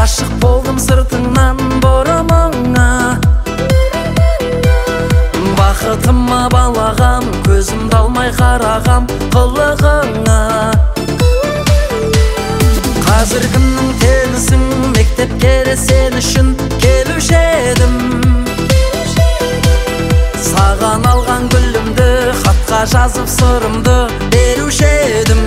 Ашық болдым сыртыңнан бұрымыңа, бақытыма балағам, көзімді алмай қарағам қылығыңа. Қазіргінің теңісің, мектепке сен үшін келуші едім. Саған алған гүлімді, хатқа жазып сырымды беруші едім.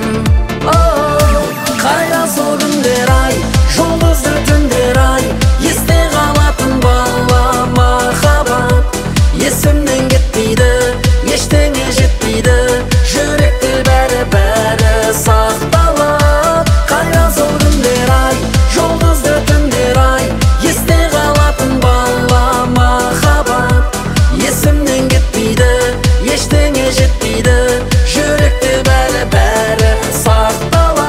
Қайда сол күндер ай, жұлдызды түндер ай, есте қалатын бала махаббат. Есімнен кетпейді, ештеңе жетпейді, жүректе бәрі сақталып. Қайда сол күндер ай, жұлдызды түндер ай, есте қалатын бала махаббат. Есімнен кетпейді, ештеңе жетпейді, жүректе бәрі сақталып.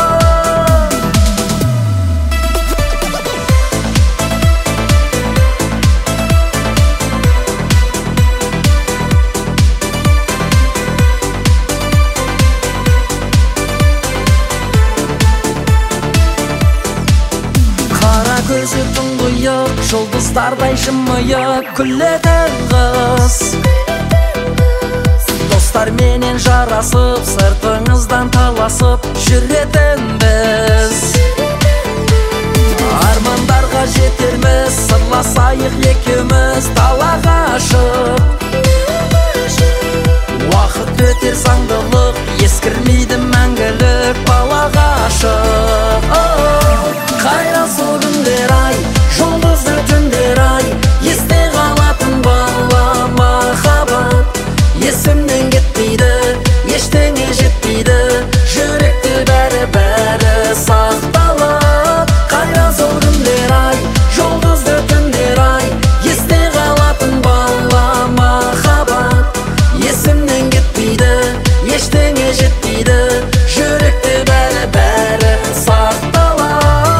Қара көзі тұңғиық, жұлдыздардай жымиық күлетін қыз. Достарменен жарасып, сыртыңыздан таласып жүретін біз. Армандарға жетерміз, сырласайық екеуміз далаға шығып. Уақыт өтер заңдылық, ескірмейді мәңгілік балаға ғашық. Қайда сол күндер ай, жұлдызды түндер ай, есте қалатын бала махаббат. Есімнен кетпейді, ештеңе жетпейді, жүректе бәрі сақталып. Қайда сол күндер ай, жұлдызды түндер ай, есте қалатын бала махаббат. Есімнен кетпейді, ештеңе жетпейді, жүректе бәрі сақталып.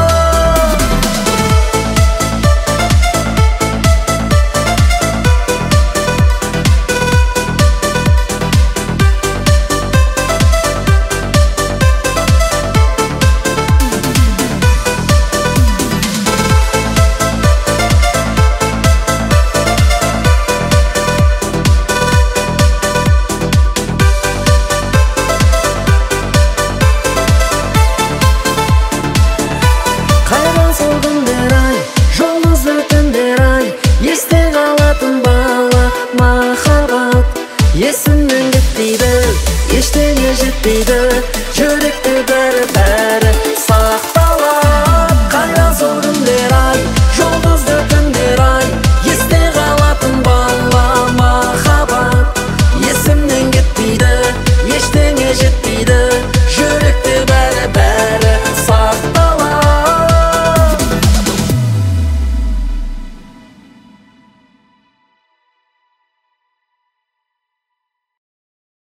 Қайда сол күндер ай, жұлдызды түндер ай, есте қалатын бала махаббат. Есімнен кетпейді, ештеңе жетпейді, жүректе бәрі сақталып. Қайда сол күндер ай, жұлдызды түндер ай, есте қалатын бала махаббат. Есімнен кетпейді, ештеңе жетпейді.